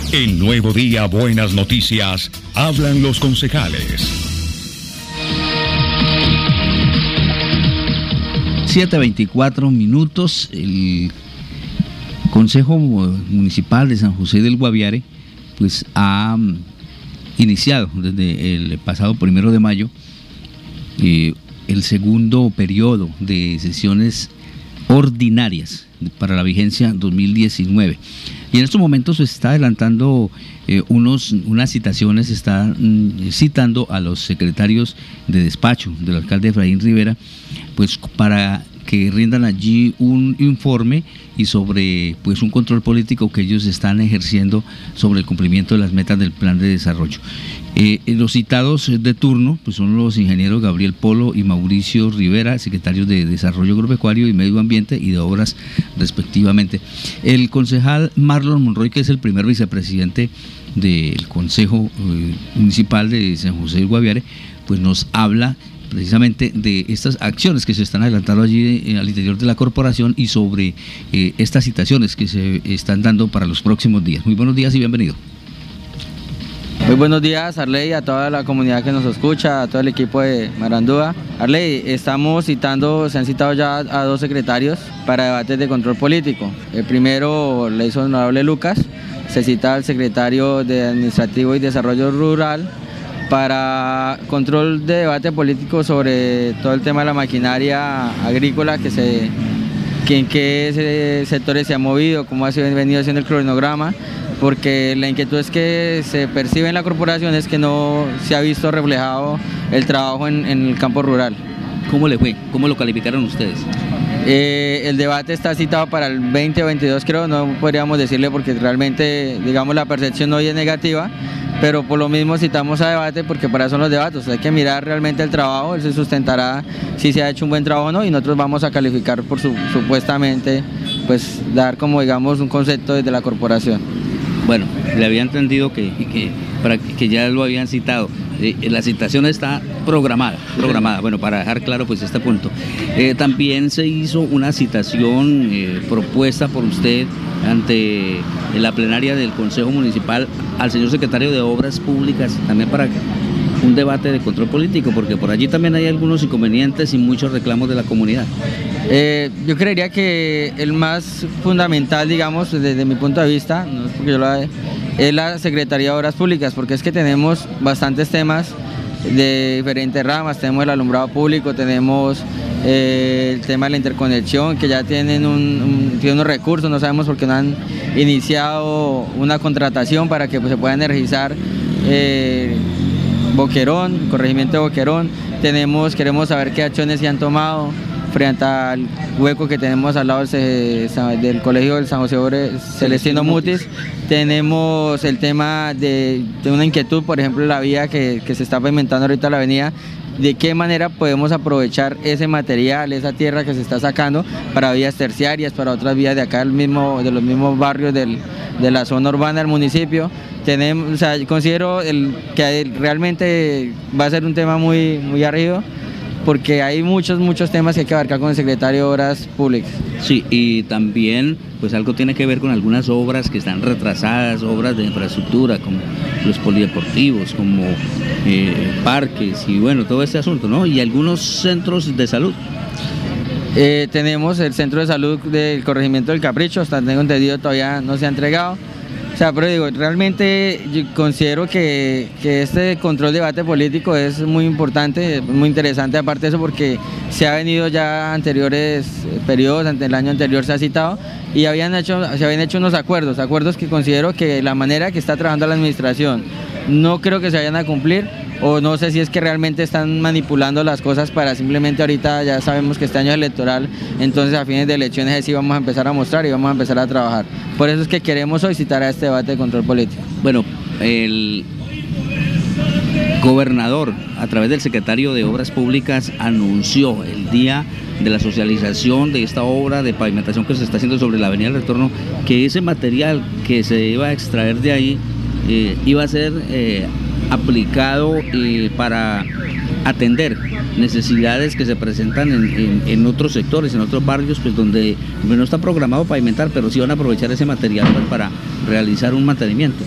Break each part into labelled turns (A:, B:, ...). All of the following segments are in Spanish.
A: En Nuevo Día, Buenas Noticias, hablan los concejales.
B: 7:24 minutos. El Consejo Municipal de San José del Guaviare pues ha iniciado desde el pasado 1 de mayo el segundo periodo de sesiones ordinarias para la vigencia 2019. Y en estos momentos se está adelantando unas citaciones, se está citando a los secretarios de despacho del alcalde Efraín Rivera, pues para que rindan allí un informe y sobre pues un control político que ellos están ejerciendo sobre el cumplimiento de las metas del plan de desarrollo. Los citados de turno pues son los ingenieros Gabriel Polo y Mauricio Rivera, secretarios de Desarrollo Agropecuario y Medio Ambiente y de Obras respectivamente. El concejal Marlon Monroy, que es el primer vicepresidente del Consejo Municipal de San José del Guaviare, pues nos habla precisamente de estas acciones que se están adelantando allí al interior de la corporación y sobre estas citaciones que se están dando para los próximos días. Muy buenos días y bienvenido.
C: Muy buenos días, Arley, a toda la comunidad que nos escucha, a todo el equipo de Marandúa. Arley, se han citado ya a 2 secretarios para debates de control político. El primero le hizo honorable Lucas, se cita al secretario de Administrativo y Desarrollo Rural para control de debate político sobre todo el tema de la maquinaria agrícola, en qué sectores se ha movido, cómo ha venido siendo el cronograma, porque la inquietud es que se percibe en la corporación es que no se ha visto reflejado el trabajo en el campo rural.
B: ¿Cómo le fue? ¿Cómo lo calificaron ustedes?
C: El debate está citado para el 2022, creo, no podríamos decirle porque realmente, digamos, la percepción hoy es negativa, pero por lo mismo citamos a debate porque para eso son los debates, hay que mirar realmente el trabajo, él se sustentará si se ha hecho un buen trabajo o no, y nosotros vamos a calificar por supuestamente, pues dar como digamos un concepto desde la corporación.
B: Bueno, le había entendido que ya lo habían citado. La citación está programada. Bueno, para dejar claro pues este punto. También se hizo una citación propuesta por usted ante la plenaria del Consejo Municipal al señor secretario de Obras Públicas, también para un debate de control político, porque por allí también hay algunos inconvenientes y muchos reclamos de la comunidad.
C: Yo creería que el más fundamental, digamos, desde mi punto de vista, no es porque yo lo haga, es la Secretaría de Obras Públicas, porque es que tenemos bastantes temas de diferentes ramas, tenemos el alumbrado público, tenemos el tema de la interconexión, que ya tienen unos recursos, no sabemos por qué no han iniciado una contratación para que pues, se pueda energizar Boquerón, corregimiento de Boquerón. Queremos saber qué acciones se han tomado frente al hueco que tenemos al lado del colegio del San José Celestino Mutis. Tenemos el tema de una inquietud, por ejemplo, la vía que se está pavimentando ahorita la avenida, de qué manera podemos aprovechar ese material, esa tierra que se está sacando para vías terciarias, para otras vías de acá de los mismos barrios de la zona urbana del municipio. Considero que realmente va a ser un tema muy, muy arriba, porque hay muchos temas que hay que abarcar con el secretario de Obras Públicas.
B: Sí, y también pues algo tiene que ver con algunas obras que están retrasadas, obras de infraestructura como los polideportivos, como parques y bueno, todo este asunto, ¿no? Y algunos centros de salud.
C: Tenemos el centro de salud del corregimiento del Capricho, hasta tengo entendido todavía no se ha entregado. O sea, pero digo, realmente yo considero que este control de debate político es muy importante, muy interesante, aparte de eso porque se ha venido ya anteriores periodos, ante el año anterior se ha citado y se habían hecho unos acuerdos que considero que la manera que está trabajando la administración no creo que se vayan a cumplir, o no sé si es que realmente están manipulando las cosas para simplemente ahorita, ya sabemos que este año es electoral, entonces a fines de elecciones así vamos a empezar a mostrar y vamos a empezar a trabajar. Por eso es que queremos solicitar a este debate de control político.
B: Bueno, el gobernador, a través del secretario de Obras Públicas, anunció el día de la socialización de esta obra de pavimentación que se está haciendo sobre la Avenida del Retorno, que ese material que se iba a extraer de ahí iba a ser aplicado para atender necesidades que se presentan en otros sectores, en otros barrios, pues donde no está programado pavimentar, pero sí van a aprovechar ese material pues, para realizar un mantenimiento.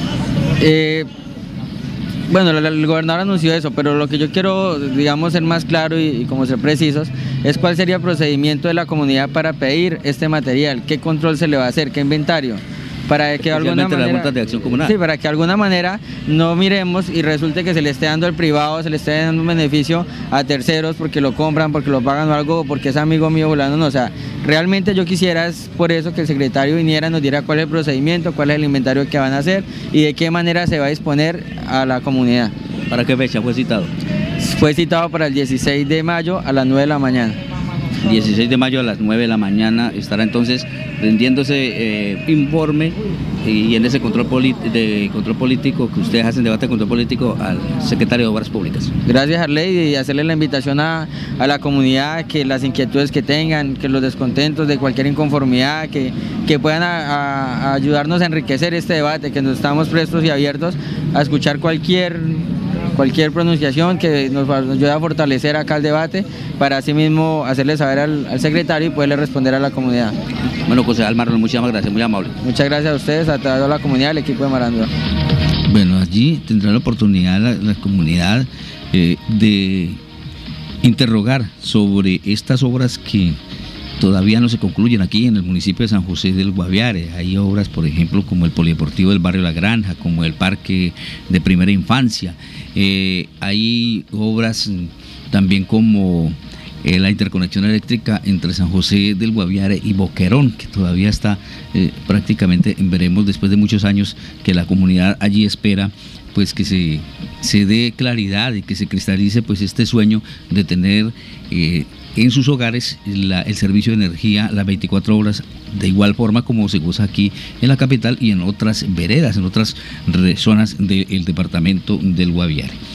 C: Bueno, el gobernador anunció eso, pero lo que yo quiero, digamos, ser más claro y como ser precisos, es cuál sería el procedimiento de la comunidad para pedir este material, qué control se le va a hacer, qué inventario, para que de alguna manera,
B: las juntas de acción comunal.
C: Sí, para que de alguna manera no miremos y resulte que se le esté dando al privado, se le esté dando un beneficio a terceros porque lo compran, porque lo pagan o algo, porque es amigo mío volando, no, o sea, realmente yo quisiera, es por eso que el secretario viniera, nos diera cuál es el procedimiento, cuál es el inventario que van a hacer y de qué manera se va a disponer a la comunidad.
B: ¿Para qué fecha fue citado?
C: Fue citado para el 16 de mayo a las 9 de la mañana.
B: 16 de mayo a las 9 de la mañana estará entonces rindiéndose informe y en ese control político que ustedes hacen, debate de control político al secretario de Obras Públicas.
C: Gracias, Arley, y hacerle la invitación a la comunidad, que las inquietudes que tengan, que los descontentos de cualquier inconformidad, que puedan ayudarnos a enriquecer este debate, que nos estamos prestos y abiertos a escuchar cualquier pronunciación que nos ayude a fortalecer acá el debate, para así mismo hacerle saber al secretario y poderle responder a la comunidad.
B: Bueno, concejal Marlon, muchísimas gracias, muy amable.
C: Muchas gracias a ustedes, a toda la comunidad, al equipo de Marandúa.
B: Bueno, allí tendrá la oportunidad la comunidad de interrogar sobre estas obras que todavía no se concluyen aquí en el municipio de San José del Guaviare. Hay obras, por ejemplo, como el polideportivo del barrio La Granja, como el parque de primera infancia. Hay obras también como la interconexión eléctrica entre San José del Guaviare y Boquerón, que todavía está prácticamente, veremos después de muchos años que la comunidad allí espera pues que se dé claridad y que se cristalice pues este sueño de tener en sus hogares el servicio de energía las 24 horas, de igual forma como se goza aquí en la capital y en otras veredas, en otras zonas del departamento del Guaviare.